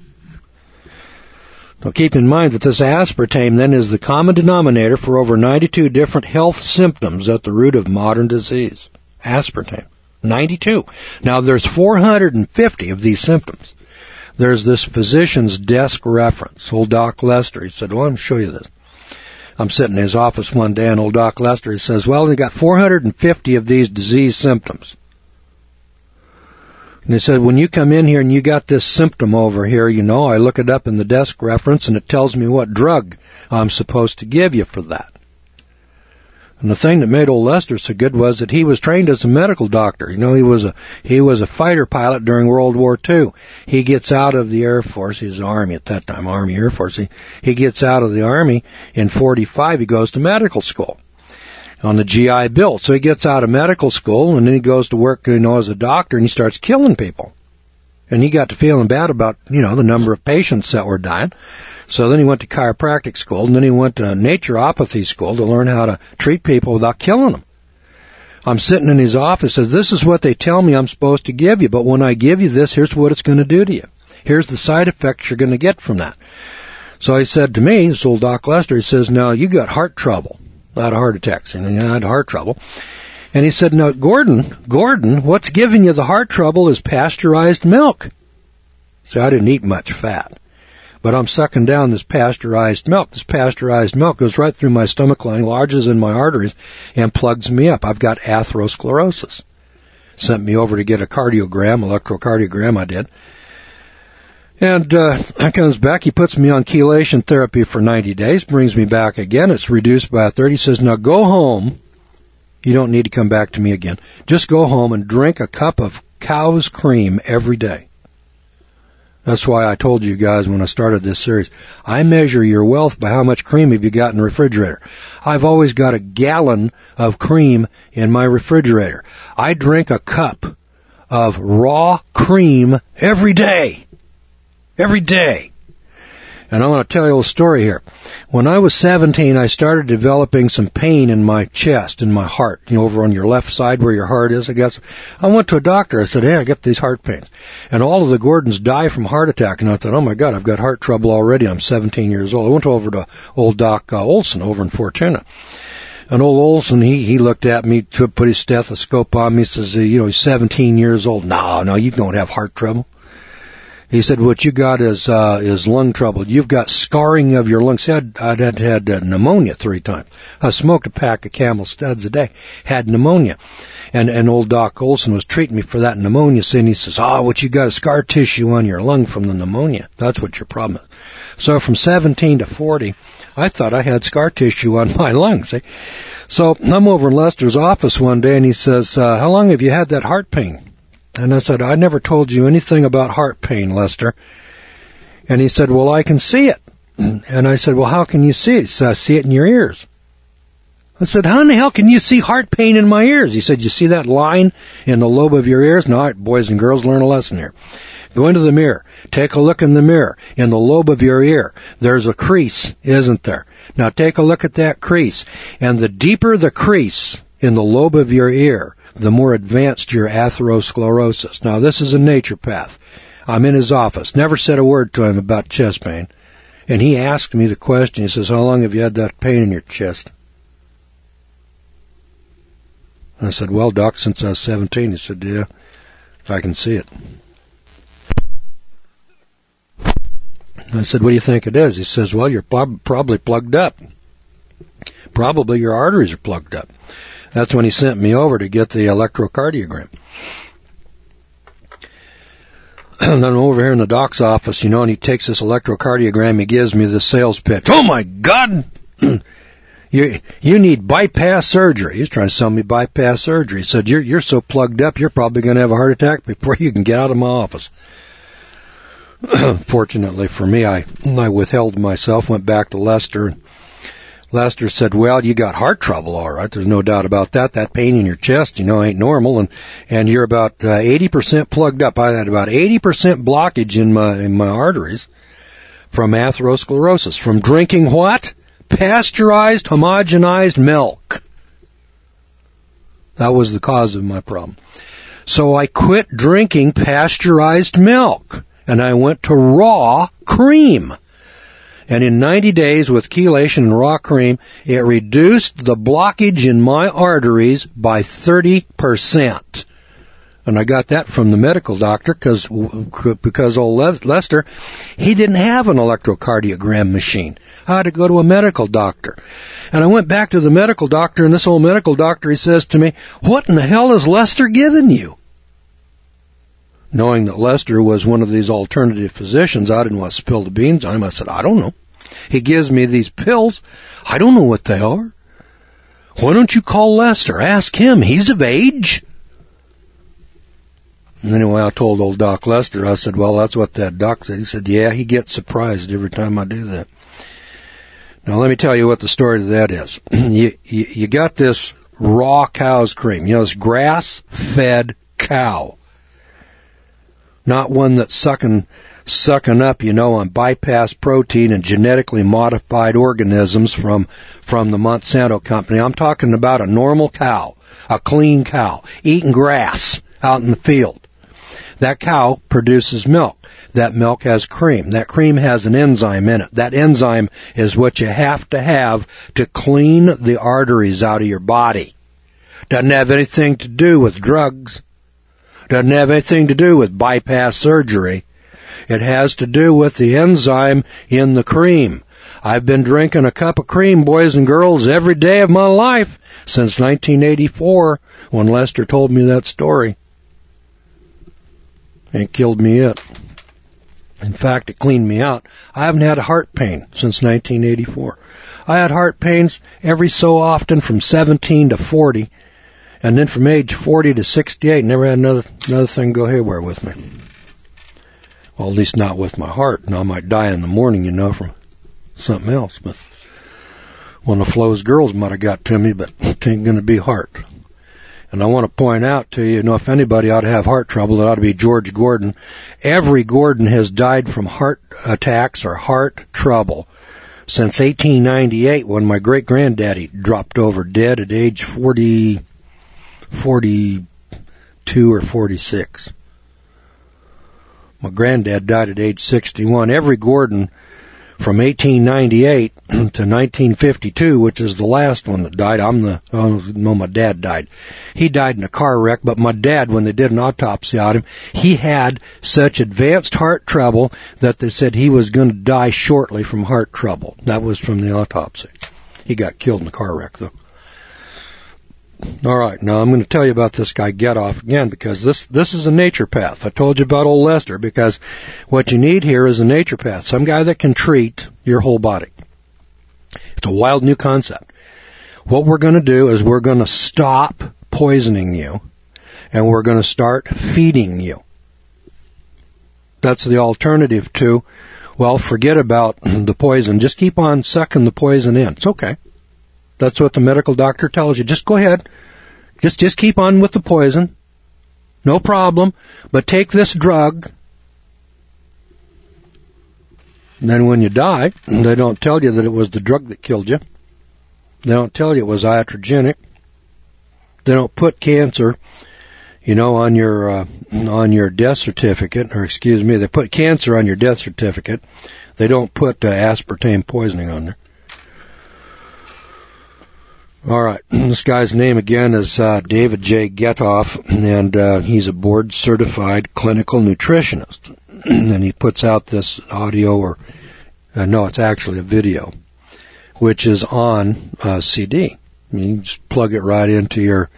Now keep in mind that this aspartame then is the common denominator for over 92 different health symptoms at the root of modern disease. Aspartame. 92. Now there's 450 of these symptoms. There's this physician's desk reference. Old Doc Lester, he said, well, I'm going to show you this. I'm sitting in his office one day, and old Doc Lester, he says, well, they got 450 of these disease symptoms. And he said, when you come in here and you got this symptom over here, I look it up in the desk reference and it tells me what drug I'm supposed to give you for that. And the thing that made old Lester so good was that he was trained as a medical doctor. He was a fighter pilot during World War II. He gets out of the Air Force. He was Army at that time, Army Air Force. He gets out of the Army in 45. He goes to medical school on the GI Bill. So he gets out of medical school, and then he goes to work, as a doctor, and he starts killing people. And he got to feeling bad about, the number of patients that were dying. So then he went to chiropractic school, and then he went to naturopathy school to learn how to treat people without killing them. I'm sitting in his office, says, this is what they tell me I'm supposed to give you, but when I give you this, here's what it's going to do to you. Here's the side effects you're going to get from that. So he said to me, this old Doc Lester, he says, now you got heart trouble. I had heart attacks, and I had heart trouble. And he said, now, Gordon, what's giving you the heart trouble is pasteurized milk. So I didn't eat much fat. But I'm sucking down this pasteurized milk. This pasteurized milk goes right through my stomach lining, lodges in my arteries, and plugs me up. I've got atherosclerosis. Sent me over to get a electrocardiogram I did. And I comes back, he puts me on chelation therapy for 90 days, brings me back again, it's reduced by a third. He says, now go home You don't need to come back to me again. Just go home and drink a cup of cow's cream every day. That's why I told you guys when I started this series, I measure your wealth by how much cream have you got in the refrigerator. I've always got a gallon of cream in my refrigerator. I drink a cup of raw cream every day. Every day. And I want to tell you a story here. When I was 17, I started developing some pain in my chest, in my heart, over on your left side where your heart is, I guess. I went to a doctor. I said, hey, I get these heart pains. And all of the Gordons die from heart attack. And I thought, oh my God, I've got heart trouble already. I'm 17 years old. I went over to old Doc Olson over in Fortuna. And old Olson, he looked at me, put his stethoscope on me, says, he's 17 years old. No, you don't have heart trouble. He said, what you got is lung trouble. You've got scarring of your lungs. I'd had pneumonia 3 times. I smoked a pack of Camel Studs a day, had pneumonia. And old Doc Olson was treating me for that pneumonia, saying, he says, what you got is scar tissue on your lung from the pneumonia. That's what your problem is. So from 17 to 40, I thought I had scar tissue on my lungs. See? So I'm over in Lester's office one day, and he says, how long have you had that heart pain? And I said, I never told you anything about heart pain, Lester. And he said, well, I can see it. And I said, well, how can you see it? He said, I see it in your ears. I said, how in the hell can you see heart pain in my ears? He said, you see that line in the lobe of your ears? Now, boys and girls, learn a lesson here. Go into the mirror. Take a look in the mirror. In the lobe of your ear, there's a crease, isn't there? Now, take a look at that crease. And the deeper the crease in the lobe of your ear, the more advanced your atherosclerosis. Now, this is a naturopath. I'm in his office. Never said a word to him about chest pain. And he asked me the question. He says, how long have you had that pain in your chest? And I said, well, Doc, since I was 17. He said, yeah, if I can see it. I said, what do you think it is? He says, well, you're probably plugged up. Probably your arteries are plugged up. That's when he sent me over to get the electrocardiogram. And then over here in the doc's office, and he takes this electrocardiogram, he gives me the sales pitch. Oh my God! You need bypass surgery. He's trying to sell me bypass surgery. He said, you're so plugged up, you're probably going to have a heart attack before you can get out of my office. Fortunately for me, I withheld myself, went back to Lester. Lester said, well, you got heart trouble, all right. There's no doubt about that. That pain in your chest, ain't normal. And you're about 80% plugged up. I had about 80% blockage in my arteries from atherosclerosis. From drinking what? Pasteurized, homogenized milk. That was the cause of my problem. So I quit drinking pasteurized milk, and I went to raw cream. And in 90 days with chelation and raw cream, it reduced the blockage in my arteries by 30%. And I got that from the medical doctor because old Lester, he didn't have an electrocardiogram machine. I had to go to a medical doctor. And I went back to the medical doctor, and this old medical doctor, he says to me, what in the hell has Lester given you? Knowing that Lester was one of these alternative physicians, I didn't want to spill the beans on him. I said, I don't know. He gives me these pills. I don't know what they are. Why don't you call Lester? Ask him. He's of age. And anyway, I told old Doc Lester, I said, well, that's what that doc said. He said, yeah, he gets surprised every time I do that. Now, let me tell you what the story to that is. You got this raw cow's cream. This grass-fed cow. Not one that's sucking up, on bypass protein and genetically modified organisms from the Monsanto company. I'm talking about a normal cow, a clean cow, eating grass out in the field. That cow produces milk. That milk has cream. That cream has an enzyme in it. That enzyme is what you have to clean the arteries out of your body. Doesn't have anything to do with drugs. Doesn't have anything to do with bypass surgery. It has to do with the enzyme in the cream. I've been drinking a cup of cream, boys and girls, every day of my life since 1984 when Lester told me that story. It killed me it. In fact, it cleaned me out. I haven't had a heart pain since 1984. I had heart pains every so often from 17 to 40. And then from age 40 to 68, never had another thing go haywire with me. Well, at least not with my heart. Now, I might die in the morning, from something else. But one of Flo's girls might have got to me, but it ain't going to be heart. And I want to point out to you, if anybody ought to have heart trouble, it ought to be George Gordon. Every Gordon has died from heart attacks or heart trouble since 1898, when my great-granddaddy dropped over dead at age 42 or 46. My granddad died at age 61. Every Gordon from 1898 to 1952, which is the last one that died. My dad died. He died in a car wreck, but my dad, when they did an autopsy on him, he had such advanced heart trouble that they said he was going to die shortly from heart trouble. That was from the autopsy. He got killed in a car wreck, though. All right, now I'm going to tell you about this guy Getoff again, because this is a naturopath. I told you about old Lester, because what you need here is a naturopath, some guy that can treat your whole body. It's a wild new concept. What we're going to do is we're going to stop poisoning you, and we're going to start feeding you. That's the alternative to, forget about the poison. Just keep on sucking the poison in. It's okay. That's what the medical doctor tells you. Just go ahead. Just keep on with the poison. No problem. But take this drug. And then when you die, they don't tell you that it was the drug that killed you. They don't tell you it was iatrogenic. They don't put cancer, on your death certificate, they put cancer on your death certificate. They don't put aspartame poisoning on there. All right, this guy's name again is David J. Getoff, and he's a board-certified clinical nutritionist. And he puts out this audio, it's actually a video, which is on CD. You just plug it right into your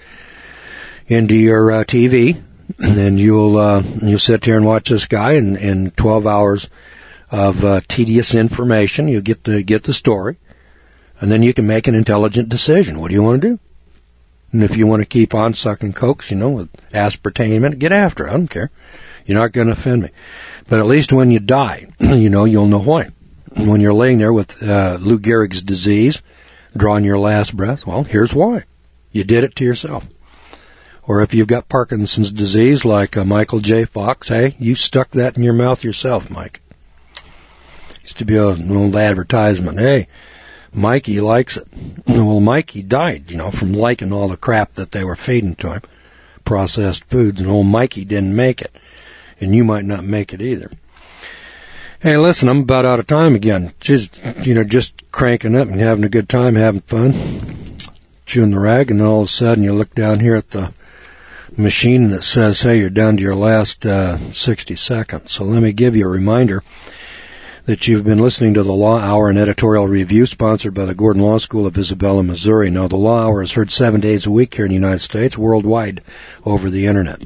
TV, and then you'll sit there and watch this guy, and in 12 hours of tedious information, you get the story. And then you can make an intelligent decision. What do you want to do? And if you want to keep on sucking cokes, with aspartame in it, get after it. I don't care. You're not going to offend me. But at least when you die, you'll know why. When you're laying there with Lou Gehrig's disease, drawing your last breath, here's why. You did it to yourself. Or if you've got Parkinson's disease like Michael J. Fox, hey, you stuck that in your mouth yourself, Mike. Used to be an old advertisement. Hey, Mikey likes it. Well, Mikey died, from liking all the crap that they were feeding to him, processed foods, and old Mikey didn't make it. And you might not make it either. Hey, listen, I'm about out of time again. Just cranking up and having a good time, having fun, chewing the rag, and then all of a sudden you look down here at the machine that says, hey, you're down to your last 60 seconds. So let me give you a reminder that you've been listening to the Law Hour and Editorial Review, sponsored by the Gordon Law School of Isabella, Missouri. Now, the Law Hour is heard 7 days a week here in the United States, worldwide, over the Internet.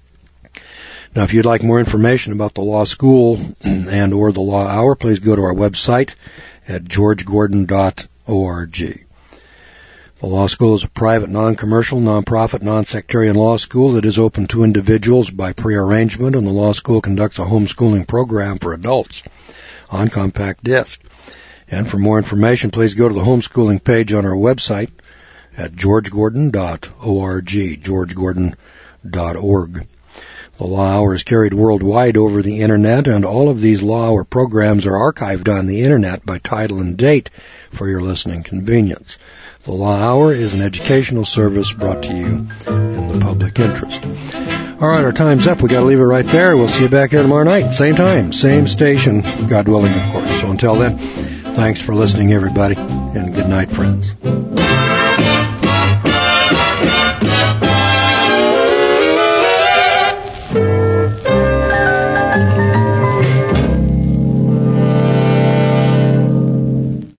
Now, if you'd like more information about the Law School and or the Law Hour, please go to our website at georgegordon.org. The Law School is a private, non-commercial, non-profit, non-sectarian law school that is open to individuals by prearrangement, and the Law School conducts a homeschooling program for adults on compact disc. And for more information, please go to the homeschooling page on our website at georgegordon.org, georgegordon.org. The Law Hour is carried worldwide over the Internet, and all of these Law Hour programs are archived on the Internet by title and date for your listening convenience. The Law Hour is an educational service brought to you in the public interest. All right, our time's up. We got to leave it right there. We'll see you back here tomorrow night. Same time, same station, God willing, of course. So until then, thanks for listening, everybody, and good night, friends.